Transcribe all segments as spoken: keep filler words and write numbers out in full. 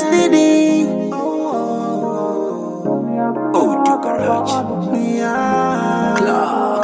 destiny. Audio Garage. Yeah. Clark.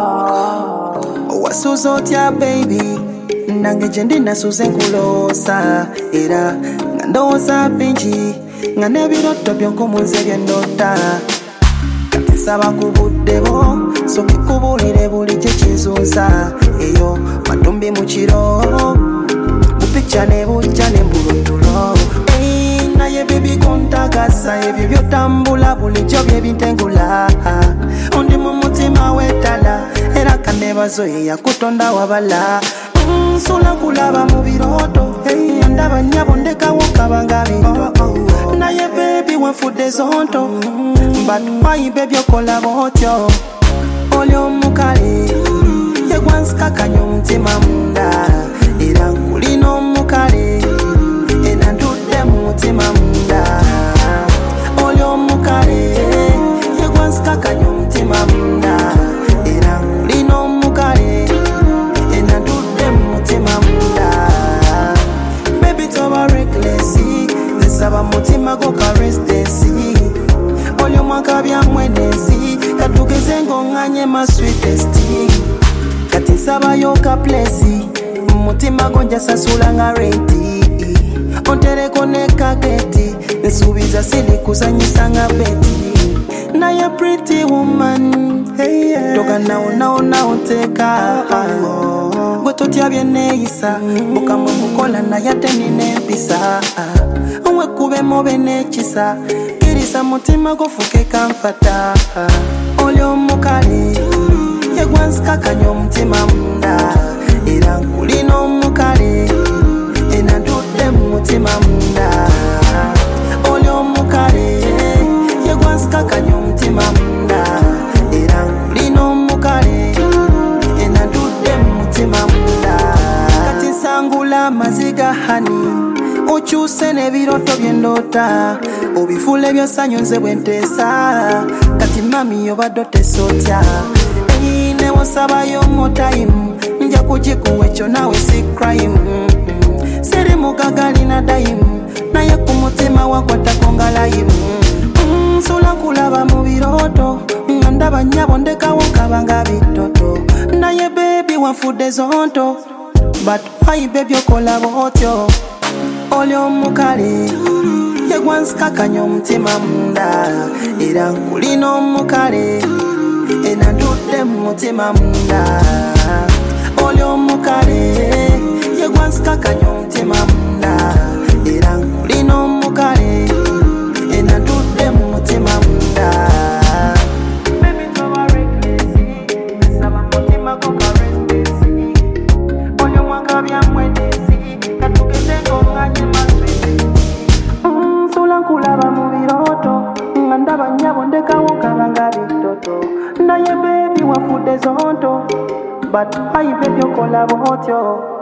Wasuzotya baby nange gyendi nasuze nkulosa era nga ndowooza bingi nga n'ebirooto byonkumunze byendota kati nsaba ku budde bo so kikubulire buli kye kinzunza eyo matumbi mu kiro bupikya ne bujja ne mbulutulo naye bibi kuntagasa ebyo byotambula bulijjo byebintengula undi mu mutima wetala era kanebazo yeyakutonda wabala nsula kulaba mu birooto ndaba nnyabo ndekawo kabanga bitoto naye bebi wanfudde zonto but why baby okola botyo oli omukale yegwansikakanya omutima munda era nkulina omukale era ntudde mu mutima munda oli omukale yegwansikakanya omutima munda era nkulina omukale era ntudde mu mutima munda baby toba reckless zisaba mutima go karestensi oli omwaka byamwenesi katugeze ngonganye ma sweetest kati nsabayo ka plesi mutima gonja sasula nga renti ontereko ne kaketi nsuubiza sili kusanyisa nga beti naye pretty woman hey, yeah. Toga nao nao nao nteka gwe totya byeneyisa bukamwe mukola naye ate nina empisa wekubemo benekisa kirisa mutima gofuke kanfata oli omukale yegwansikakanya omutima munda era nkulina omukale era ntudde mu mutima munda oli omukale yegwansikakanya omutima munda era nkulina omukale era ntudde mu mutima munda kati nsangula amaziga hani okyuse n'ebirooto byendota obifula ebyosanyu nze bwenteesa kati mami obadde otesotya newosabayo motayimu nja kugikuwa ekyo nawe si crime siri mugagalina dayimu naye ku mutima wakwatako nga layimu nsula kulaba mu birooto nga ndaba nnyabo ndekawo kabanga bitoto naye bebi wanfudde zonto but why bebi okola botyo oli omukale yegwansikakanya omutima munda era nkulina omukale era ntudde mu mutima munda oli omukale yegwansikakanya omutima munda era nkulina omukale era ntudde mu mutima munda oli omwaka byamwenesi katugeze ngonganye nsula nkulaba mu birooto nga ndaba nnyabo ndekawo kabanga bitoto naye bebi wafudde zonto but why baby okola botyo